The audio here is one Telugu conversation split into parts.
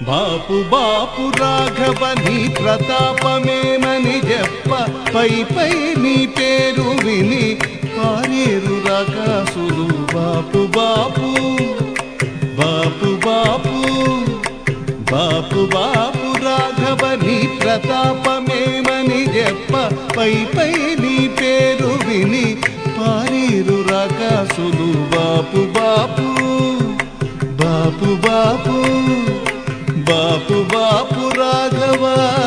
బాపు బాపు రాఘవ నీ ప్రతాపమేమని చెప్ప పై పై నీ పేరు విని పారేరు రాకాసులు బాపు బాపు బాపు బాపు బాపు బాపు రాఘవ నీ ప్రతాపమేమని చెప్ప పై పై నీ పేరు విని పారేరు రాకాసులు బాపు బాపు బాపు బాపు బాపు బాపు రాఘవ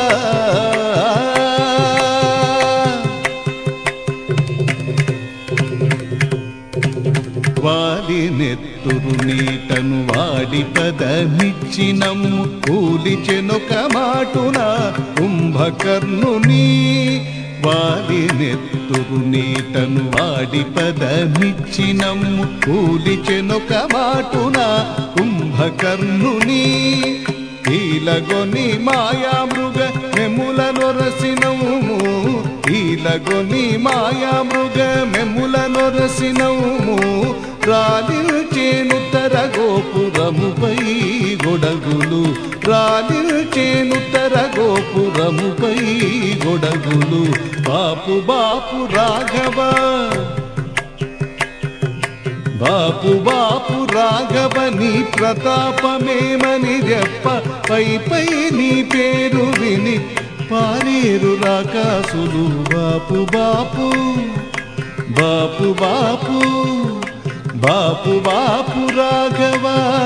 వాడి నెత్తురు నీటను వాడి పదమిచ్చినమ్ము కూలిచెనొక మాటున కుంభకర్ణుని వాడి నెత్తురు నీటను వాడి పదమిచ్చినమ్ము కూలిచెనొక మాటున కుంభకర్ణుని ఈలగొని మాయామృగ మెముల నొరసినము ఈలగొని మాయామృగ మెముల నొరసినము రాలిల్చేనుత్తర గోపురముపై గొడగులు రాలిల్చేనుత్తర గోపురముపై గొడగులు బాపు బాపు రాఘవ బాపు బాపు రాఘవ నీ ప్రతాపమేమని చెప్ప పై పై నీ పేరు విని పారేరు రాకాసులు బాపు బాపు బాపు బాపు బాపు బాపు రాఘవ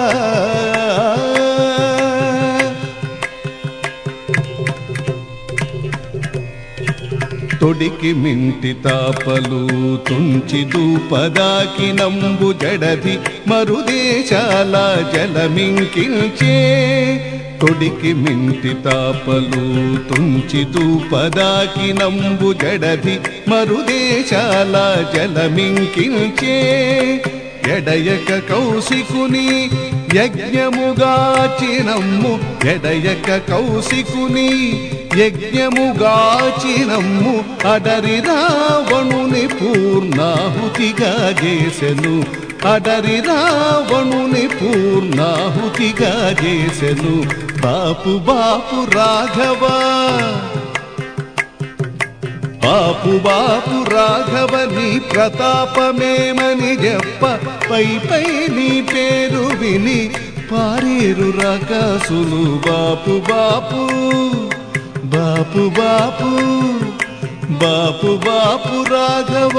తొడికి మింటి తాపలు తుంచి దూపదాకి నంబు జడది మరుదేశాల జలమింకిల్చే తొడికి మింటి తాపలు తుంచి దూపదాకి నంబు జడది మరుదేశాల జలమింకిల్చే ఎడయక కౌశికుని యజ్ఞముగాచినమ్ము ఎడయక కౌశికుని యజ్ఞముగాచినమ్ము అడరి రావణుని పూర్ణాహుతిగా చేసెను అడరి రావణుని పూర్ణాహుతిగా చేసెను బాపు బాపు రాఘవ బాపు బాపు రాఘవ నీ ప్రతాపమేమని చెప్ప పై పై నీ పేరు విని పారేరు రాకాసులు బాపు బాపు బాపు బాపు బాపు బాపు రాఘవ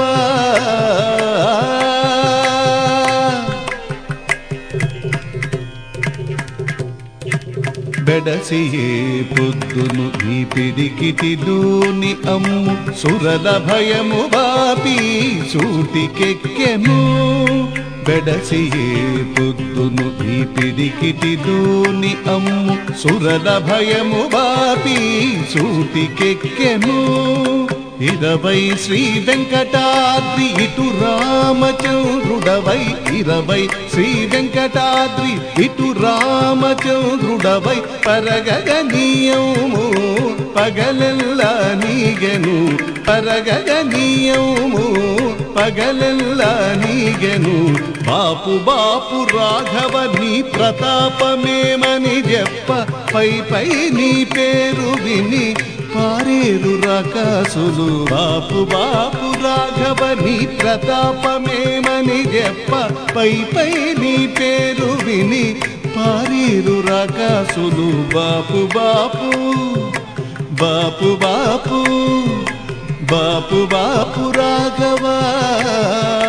బెడసియే పొద్దును నీ పిడికిటిలోని అమ్ము సురల భయము బాపి సూటికెక్కెను బెడసియే పొద్దును నీ పిడికిటిలోని అమ్ము సురల భయము బాపి సూటికెక్కెను 20 శ్రీ వెంకటాద్రి ఇటు రామచంద్రుడవై 20 శ్రీ వెంకటాద్రి ఇటు రామచంద్రుడవై పరగగనీయము పగలెల్లా నీగెను పరగగనీయము పగలెల్లా నీగెను బాపు బాపు రాఘవ నీ ప్రతాపమేమని చెప్ప పై పై నీ పేరు విని పారేరు రాకాసులు బాపు బాపు రాఘవ నీ ప్రతాపమేమని చెప్ప పై పై నీ పేరు విని పారేరు రాకాసులు బాపు బాపు బాపు బాపు బాపు బాపు రాఘవ